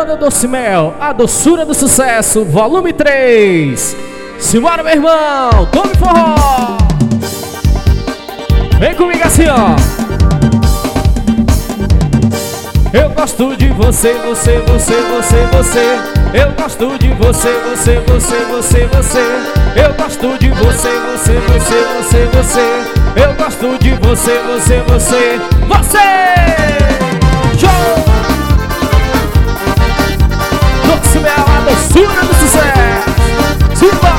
Banda Doce Mel, a doçura do sucesso, volume 3. Simbora, meu irmão, tome forró. Vem comigo assim, ó. Eu gosto de você, você, você, você, você. Eu gosto de você, você, você, você, você. Eu gosto de você, você, você, você, você. Eu gosto de você, você, você, você. Show! Doce Mel, a doçura do sucesso. Simba!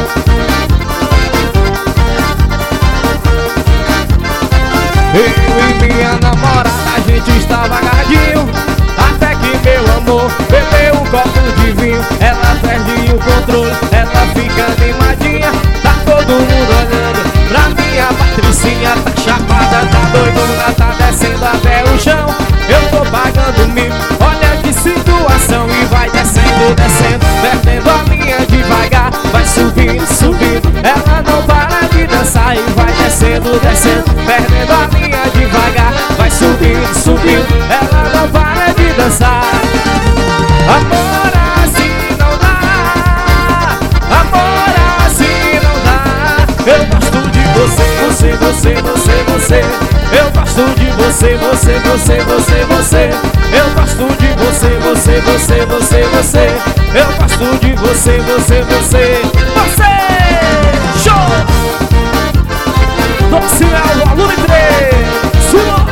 Eu e minha namorada, a gente estava agarradinho, até que meu amor bebeu um copo de vinho. Ela perde o controle, ela fica animadinha. Tá todo mundo olhando pra minha Patricinha. Tá chapada, tá doidona, tá descendo até o chão. Eu tô pagando mil, olha que situação. E vai descendo, descendo, perdendo a linha devagar. Vai subindo, subindo, ela não para de dançar. E vai descendo, descendo, perdendo a linha devagar. Vai subindo, subindo, ela não para de dançar. Amor assim não dá, amor assim não dá. Eu gosto de você, você, você, você, você. Eu gosto de você, você, você, você, você. Eu gosto de você, você, você, você, você. Eu gosto de você, você, você, você. Show! Doce Mel, volume 3. Sua!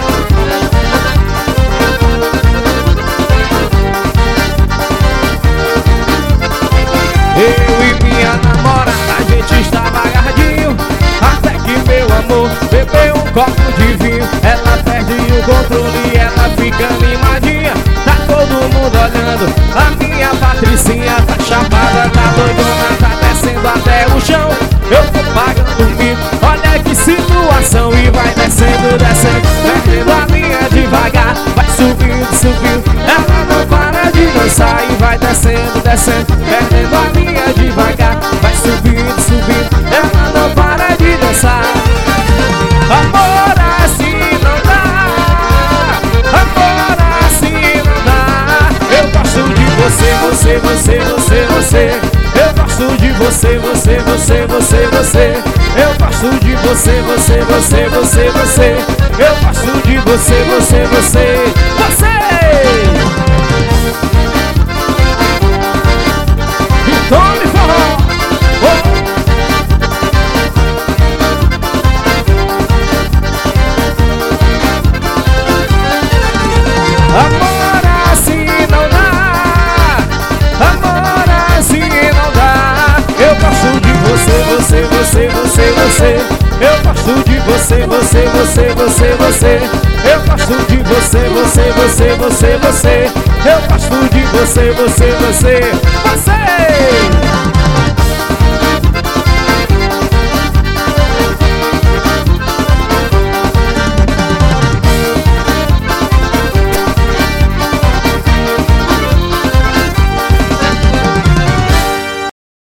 Eu e minha namorada, a gente estava agarradinho, até que meu amor bebeu um copo de vinho. Ela perde o controle e ela fica animadinha. Tá todo mundo olhando, a minha Patricinha tá chapada, tá doidona, tá descendo até o chão. Eu tô pagando mil, olha que situação. E vai descendo, descendo, perdendo a linha devagar. Vai subindo, subindo, ela não para de dançar. E vai descendo, descendo, perdendo a linha devagar. Vai subindo, subindo, ela não para de dançar. Amor assim não dá, amor assim não dá. Eu gosto de você, você, você, você, você. Eu gosto de você, você, você, você, você. Eu gosto de você, você, você, você, você. Eu gosto de você, você, você, você. E tome forró. Amor assim não dá, amor assim não dá. Eu gosto de você, você, você, você, você. Eu gosto de você, você, você, você, você. Eu gosto de você, você, você, você, você. Eu gosto de você, você, você, você.